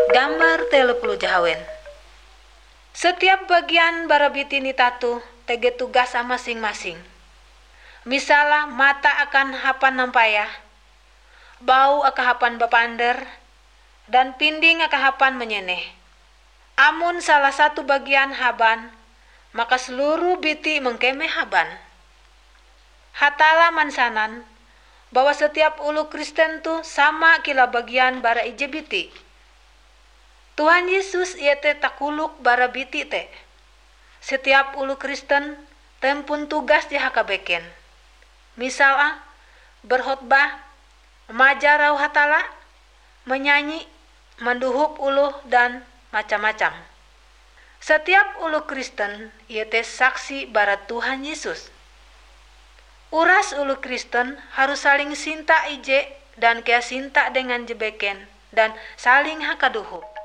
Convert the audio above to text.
Gambar 30 jahawen. Setiap bagian barabiti nitatu tege tugas masing-masing. Misalnya mata akan hapan nampayah, bau akan hapan bapander, dan pinding akan hapan menyeneh. Amun salah satu bagian haban, maka seluruh biti mengkeme haban. Hatala mansanan bahwa setiap ulu Kristen tu sama kila bagian bara ije biti. Tuhan Yesus iete takuluk bara biti te. Setiap ulu Kristen tempun tugas di hakabeken. Misalnya berkhotbah, majar rau hatala, menyanyi, menduhup ulu dan macam-macam. Setiap ulu Kristen iete saksi bara Tuhan Yesus. Uras ulu Kristen harus saling sinta ije dan kea sinta dengan jebeken dan saling hakaduhup.